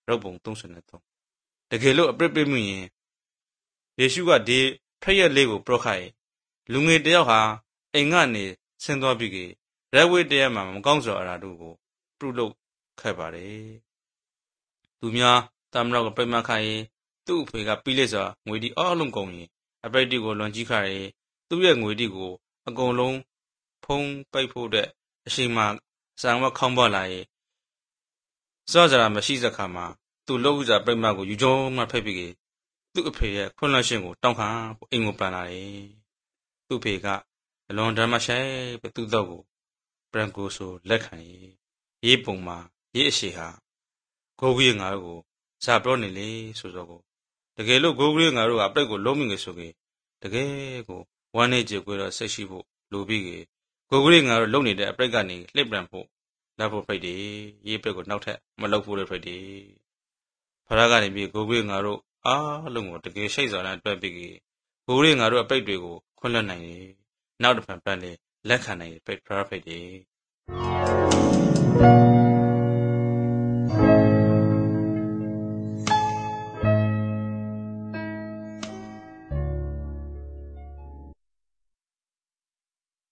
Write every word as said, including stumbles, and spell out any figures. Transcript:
ရောက်ပုံသုံးဆယ်နဲ့သုံးတကယ်လို့အပြစ်ပေးမှုရင်ယေရှုကဒီဖရက်လေးကိုပရောခိုက်လူငယ်တယောက်ဟာအိမ်ကနေဆင်းသွားပြီးကရက်ဝဲတရားမှာမကောင်းစွာအရာတို့ကိုပြုလုပ်ခဲ့ပါတယ်သူများတမတော်ကပြိမခိုင်သူ့အဖေကပြီးလက်စွာငွေဒီအားလုံးကုန်ရင်အပိတ်တီကိုလွန်ကြီးခါရဲသူ့ရဲ့ငွေဒီကိုအကုန်လုံးဖုံးပိတ်ဖို့တဲ့အချိန်မှစံဝတ်ခေါင်းပါလာရဲ့စောစရာမရှိစခါမှာသူ့လောက်ဥစားပြိမကိုယူကြုံမှဖိတ်ပြီးသူ့အဖေရဲ့ခွင့်လွှတ်ရှင်ကိုတောင်းခံအိမ်ကိုပြန်လာတယ်သူ့ဖေကအလွန်ဓမ္မဆိုင်ပဲသူ့တော့ကိုပရန်ကိုဆိုလက်ခံရေးရေးပုံမှာရေးအရှိဟာဂိုးကြီးငါတို့ကိုဇာပြောနေလေဆိုတော့ကိုတကယ်လို့ဂိုးကြီးငါတို့ကအပိတ်ကိုလုံးမိငယ်ဆိုကေတကယ်ကိုဝမ်းနေကြွေတော့ဆက်ရှိဖို့လိုပြီးကေဂိုးကြီးငါတို့လုံနေတဲ့အပိတ်ကနေလှစ်ပြန်ဖို့လာဖို့ဖိတ်တယ်ရေးပိတ်ကိုနောက်ထပ်မလုပ်ဖို့လည်းဖိတ်တယ်ဖရာကနေပြီးဂိုးကြီးငါတို့အားလုံးကိုတကယ်ရှိတ်စွာနဲ့အတွက်ပြီးကေဂိုးကြီးငါတို့အပိတ်တွေကိုခွင့်လွှတ်နိုင်တယ်နောက်တစ်ဖန်ပြန်လေလက်ခံနိုင်တယ်ဖိတ်ဖရာဖိတ်တယ်